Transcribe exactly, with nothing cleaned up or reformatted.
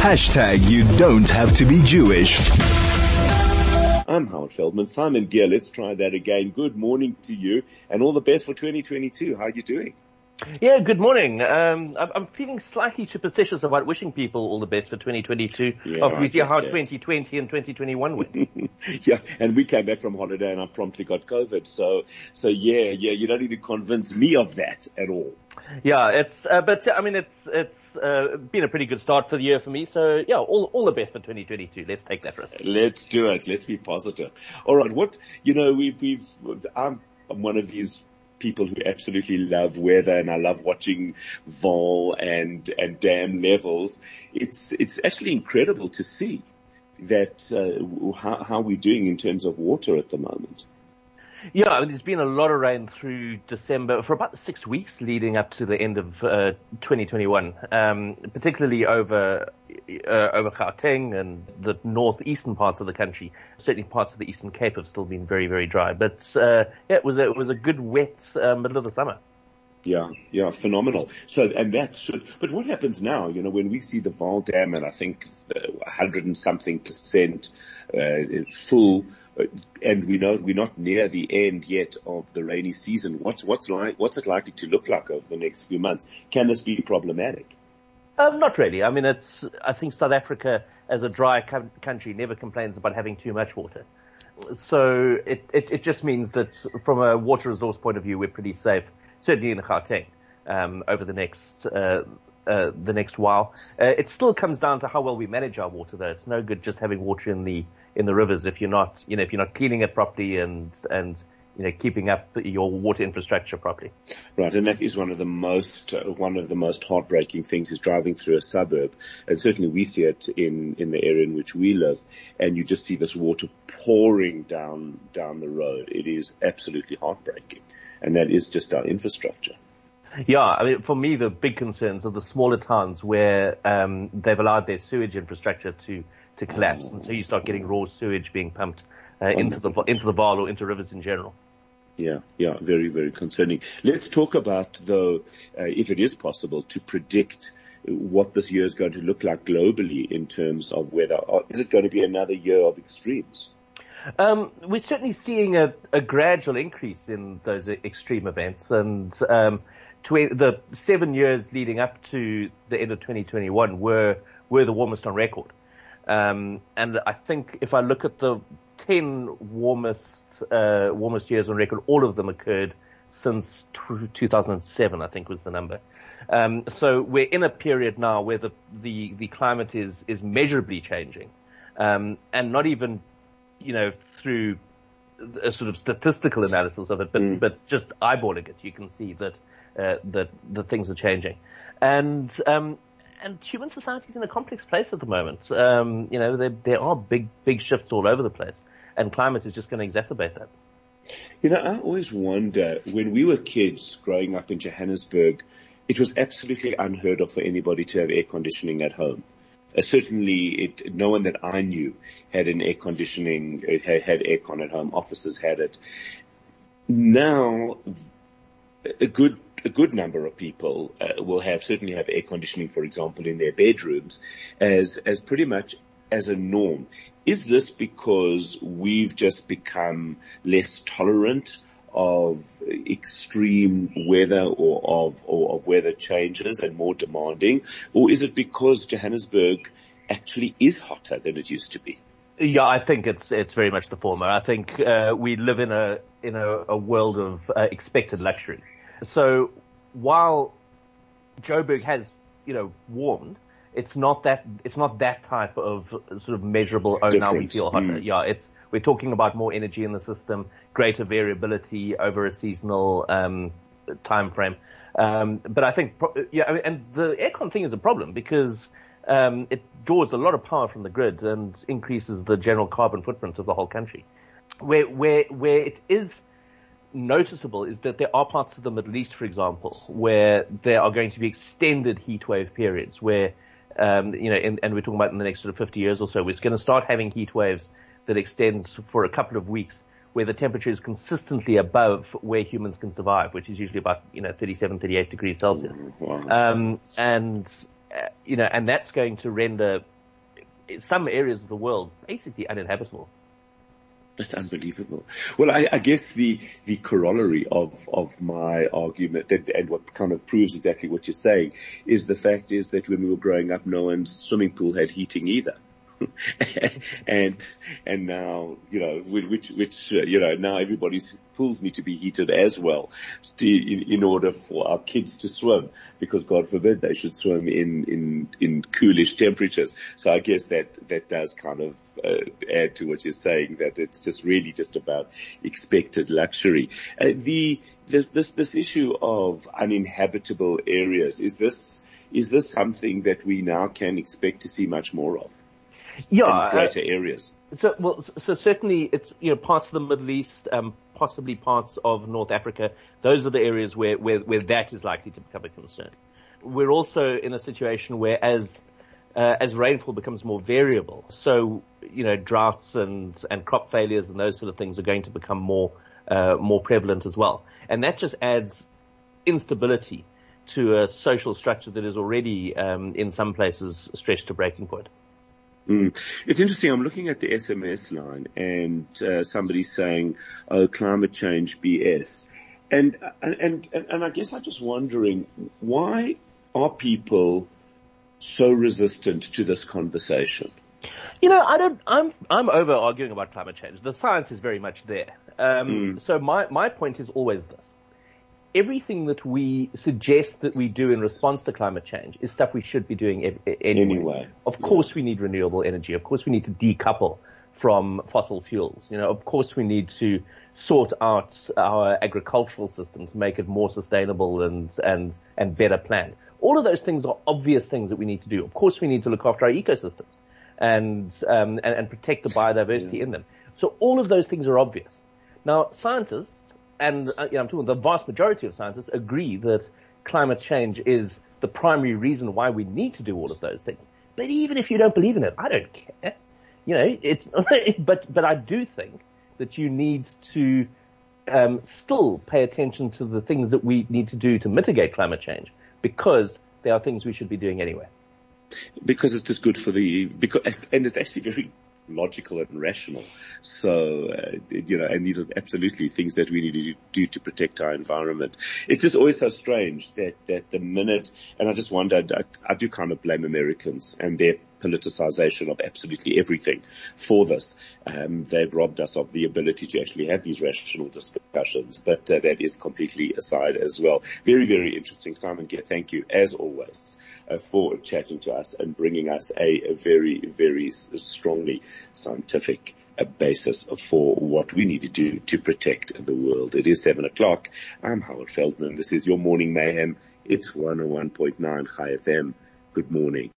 Hashtag you don't have to be Jewish. I'm Howard Feldman. Simon Gear, let's try that again. Good morning to you and all the best for twenty twenty-two. How are you doing? Yeah, good morning. Um, I'm feeling slightly superstitious about wishing people all the best for twenty twenty-two Yeah, after we see how that. twenty twenty and twenty twenty-one went. Yeah, and we came back from holiday and I promptly got COVID. So, so yeah, yeah, you don't need to convince me of that at all. Yeah, it's, uh, but I mean, it's, it's, uh, been a pretty good start for the year for me. So yeah, all, all the best for twenty twenty-two. Let's take that risk. Let's do it. Let's be positive. All right. What, you know, we've, we've, I'm, I'm one of these people who absolutely love weather and I love watching vol and, and dam levels. It's, it's actually incredible to see that, uh, how, how we're doing in terms of water at the moment. Yeah, I mean, there's been a lot of rain through December for about six weeks leading up to the end of uh, twenty twenty-one, um, particularly over uh, over Gauteng and the northeastern parts of the country. Certainly parts of the Eastern Cape have still been very, very dry. But uh, yeah, it was a, it was a good wet uh, middle of the summer. Yeah, yeah, phenomenal. So, and that should, but what happens now, you know, when we see the Vaal Dam and I think a uh, hundred and something percent, uh, full, uh, and we know we're not near the end yet of the rainy season. What's, what's like, what's it likely to look like over the next few months? Can this be problematic? Um, not really. I mean, it's, I think South Africa as a dry co- country never complains about having too much water. So it, it, it just means that from a water resource point of view, we're pretty safe. Certainly in Gauteng, um, over the next, uh, uh, the next while. Uh, it still comes down to how well we manage our water though. It's no good just having water in the, in the rivers if you're not, you know, if you're not cleaning it properly and, and, you know, keeping up your water infrastructure properly. Right. And that is one of the most, uh, one of the most heartbreaking things is driving through a suburb. And certainly we see it in, in the area in which we live. And you just see this water pouring down, down the road. It is absolutely heartbreaking. And that is just our infrastructure. Yeah, I mean, for me, the big concerns are the smaller towns where um, they've allowed their sewage infrastructure to to collapse, and so you start getting raw sewage being pumped uh, into the into the Vaal or into rivers in general. Yeah, yeah, very, very concerning. Let's talk about, though, uh, if it is possible to predict what this year is going to look like globally in terms of weather. Is it going to be another year of extremes? Um, we're certainly seeing a, a gradual increase in those extreme events, and um, tw- the seven years leading up to the end of twenty twenty-one were were the warmest on record. Um, and I think if I look at the ten warmest uh, warmest years on record, all of them occurred since t- two thousand seven. I think was the number. Um, so we're in a period now where the the, the climate is is measurably changing, um, and not even you know, through a sort of statistical analysis of it, but, mm. but just eyeballing it, you can see that, uh, that, that things are changing. And, um, and human society is in a complex place at the moment. Um, you know, there, there are big, big shifts all over the place, and climate is just going to exacerbate that. You know, I always wonder, when we were kids growing up in Johannesburg, it was absolutely unheard of for anybody to have air conditioning at home. Uh, certainly, it, no one that I knew had an air conditioning, uh, had, had aircon at home. Officers had it. Now, a good a good number of people uh, will have certainly have air conditioning, for example, in their bedrooms, as as pretty much as a norm. Is this because we've just become less tolerant of extreme weather or of, or of weather changes and more demanding? Or is it because Johannesburg actually is hotter than it used to be? Yeah, I think it's, it's very much the former. I think, uh, we live in a, in a, a world of uh, expected luxury. So while Joburg has, you know, warmed, it's not that, it's not that type of sort of measurable, oh, Difference. Now we feel hotter. Mm. Yeah, it's, we're talking about more energy in the system, greater variability over a seasonal um, time frame. Um, but I think, yeah, I mean, and the aircon thing is a problem because um, it draws a lot of power from the grid and increases the general carbon footprint of the whole country. Where where where it is noticeable is that there are parts of the Middle East, for example, where there are going to be extended heat wave periods where, um, you know, and, and we're talking about in the next sort of fifty years or so, we're going to start having heat waves that extends for a couple of weeks where the temperature is consistently above where humans can survive, which is usually about, you know, thirty-seven, thirty-eight degrees Celsius. Wow. Um, and, uh, you know, and that's going to render some areas of the world basically uninhabitable. That's unbelievable. Well, I, I guess the, the corollary of, of my argument and, and what kind of proves exactly what you're saying is the fact is that when we were growing up, no one's swimming pool had heating either. and, and now, you know, which, which, uh, you know, now everybody's pools need to be heated as well to, in, in order for our kids to swim, because God forbid they should swim in, in, in coolish temperatures. So I guess that, that does kind of, uh, add to what you're saying, that it's just really just about expected luxury. Uh, the, the, this, this issue of uninhabitable areas, is this, is this something that we now can expect to see much more of? Yeah, greater uh, areas. So, well, so certainly it's, you know, parts of the Middle East, um, possibly parts of North Africa. Those are the areas where, where, where that is likely to become a concern. We're also in a situation where as, uh, as rainfall becomes more variable, so, you know, droughts and, and crop failures and those sort of things are going to become more, uh, more prevalent as well. And that just adds instability to a social structure that is already, um, in some places stretched to breaking point. Mm. It's interesting. I'm looking at the S M S line and uh, somebody's saying, "Oh, climate change B S," and and and and I guess I'm just wondering, why are people so resistant to this conversation? You know, I don't. I'm I'm over arguing about climate change. The science is very much there. Um, mm. So my my point is always this: everything that we suggest that we do in response to climate change is stuff we should be doing anyway. anyway. Of Yeah. course we need renewable energy. Of course we need to decouple from fossil fuels. You know, of course we need to sort out our agricultural system to make it more sustainable and, and, and better planned. All of those things are obvious things that we need to do. Of course we need to look after our ecosystems and, um, and, and protect the biodiversity yeah. in them. So all of those things are obvious. Now, scientists, and uh, you know, I'm talking the vast majority of scientists agree that climate change is the primary reason why we need to do all of those things. But even if you don't believe in it, I don't care. You know, it's, but, but I do think that you need to, um, still pay attention to the things that we need to do to mitigate climate change, because they are things we should be doing anyway. Because it's just good for the, because, and it's actually very logical and rational. So, uh, you know, and these are absolutely things that we need to do to protect our environment. It's just always so strange that, that the minute, and I just wonder, I, I do kind of blame Americans and their politicization of absolutely everything for this. Um, they've robbed us of the ability to actually have these rational discussions, but uh, that is completely aside as well. Very, very interesting. Simon Gear, thank you, as always, uh, for chatting to us and bringing us a, a very, very strongly scientific a basis for what we need to do to protect the world. It is seven o'clock. I'm Howard Feldman. This is your Morning Mayhem. It's one oh one point nine Chai F M. Good morning.